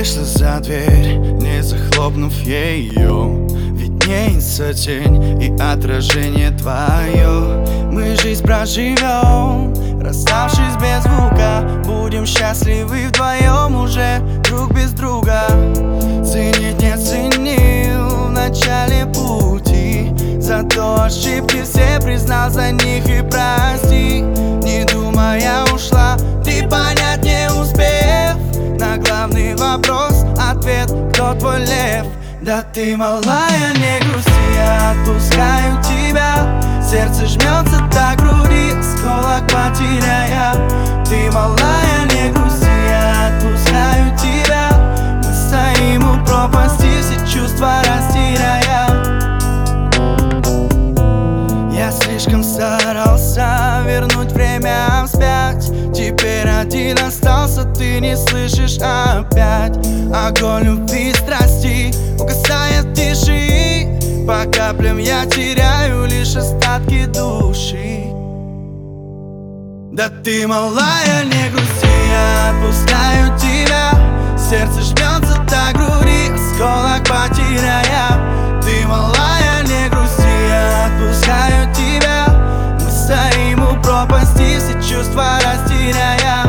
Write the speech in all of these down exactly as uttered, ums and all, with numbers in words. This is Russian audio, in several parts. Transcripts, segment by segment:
вышла за дверь, не захлопнув ее. Виднеется тень и отражение твое. Мы жизнь проживем, расставшись без звука. Будем счастливы вдвоем уже, друг без друга. Ценить не ценил в начале пути, зато ошибки все признал, за них и прости. Не думая ушла, ты понять не успев. На главный вопрос ответ: кто твой лев? Да ты малая, не грусти, я отпускаю тебя. Сердце жмется так в груди, осколок потеряя. Ты малая, не грусти, я отпускаю тебя. Мы стоим у пропасти, все чувства растеряя. Я слишком старался вернуть время вспять. Теперь один остался, ты не слышишь опять. Огонь любви, страсти угасает в тиши. По каплям я теряю лишь остатки души. Да ты малая, не грусти, я отпускаю тебя. Сердце жмется так в груди, осколок потеряя. Ты малая, не грусти, я отпускаю тебя. Мы стоим у пропасти, все чувства растеряя.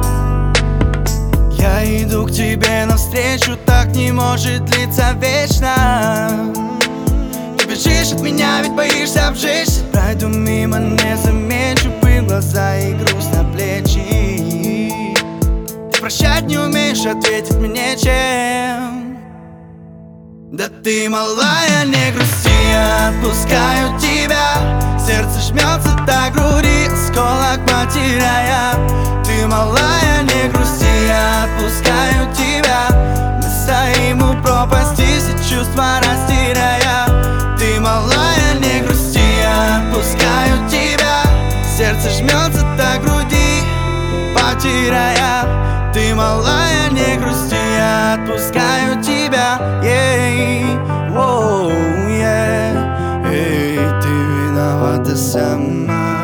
Я иду к тебе навстречу, так не может длиться вечно. Ты бежишь от меня, ведь боишься обжечься. Пройду мимо, не замечу, пыль в глаза и груз на плечи. Ты прощать не умеешь, ответить мне чем. Да ты малая, не грусти, я отпускаю тебя. Сердце жмется так в груди, осколок потеряя. Ты малая, не грусти, я отпускаю тебя. Мы стоим у пропасти, все чувства растеряя. Ты малая, не грусти, я отпускаю тебя. Сердце жмется так в груди, потеряя. Ты малая, не грусти, я отпускаю тебя. Yeah, oh, yeah. Эй, ты виновата сама.